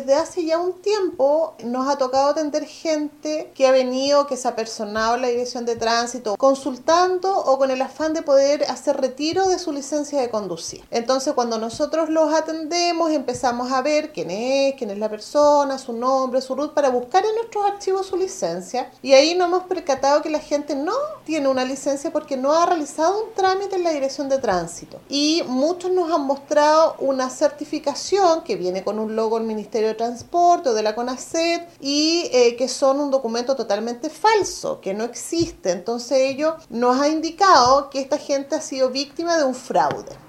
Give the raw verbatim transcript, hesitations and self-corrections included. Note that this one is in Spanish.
desde hace ya un tiempo nos ha tocado atender gente que ha venido, que se ha personado en la dirección de tránsito, consultando o con el afán de poder hacer retiro de su licencia de conducir. Entonces, cuando nosotros los atendemos, empezamos a ver quién es, quién es la persona, su nombre, su R U T, para buscar en nuestros archivos su licencia. Y ahí nos hemos percatado que la gente no tiene una licencia porque no ha realizado un trámite en la dirección de tránsito. Y muchos nos han mostrado una certificación que viene con un logo del Ministerio de Transporte o de la CONACET y eh, que son un documento totalmente falso, que no existe. Entonces ello nos ha indicado que esta gente ha sido víctima de un fraude.